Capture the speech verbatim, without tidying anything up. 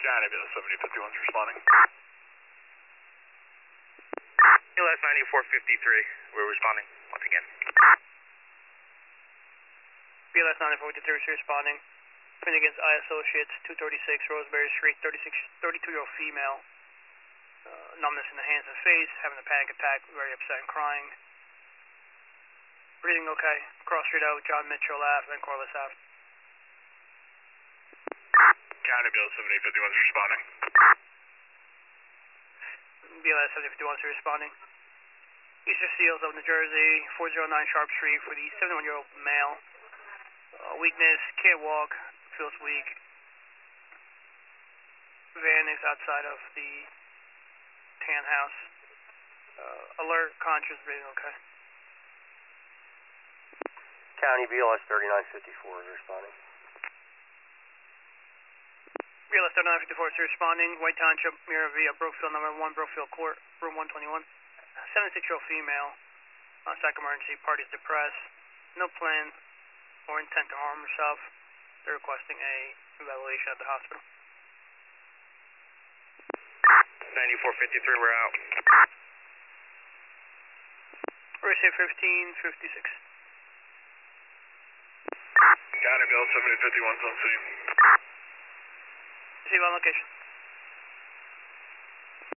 Johnny, Bill seventy fifty-one's responding. B L S ninety-four fifty-three, we're responding once again. B L S ninety-four fifty-three is responding. Finnegan's Eye Associates, two thirty-six Roseberry Street, thirty-six, thirty-two-year-old female. Uh, numbness in the hands and face, having a panic attack, very upset and crying. Breathing okay. Cross Street out, John Mitchell Ave, and Corliss Ave. Johnny, Bill seventy fifty-one's responding. B L S seventy fifty-one is responding. Eastern Seals of New Jersey, four oh nine Sharp Street for the seventy-one-year-old male. Uh, weakness, can't walk, feels weak. Van is outside of the tan house. Uh, alert, conscious, breathing okay. County B L S thirty-nine fifty-four is responding. B L S thirty-nine fifty-four is responding. White Township, Mira Via, Brookfield, number one, Brookfield Court, room one twenty-one. seventy-six-year-old female, uh, second emergency, party's depressed, no plan or intent to harm herself. They're requesting a evaluation at the hospital. ninety-four fifty-three, we're out. Receive fifteen fifty-six. Johnny, Bill seventy fifty-one's on scene. Receive on location.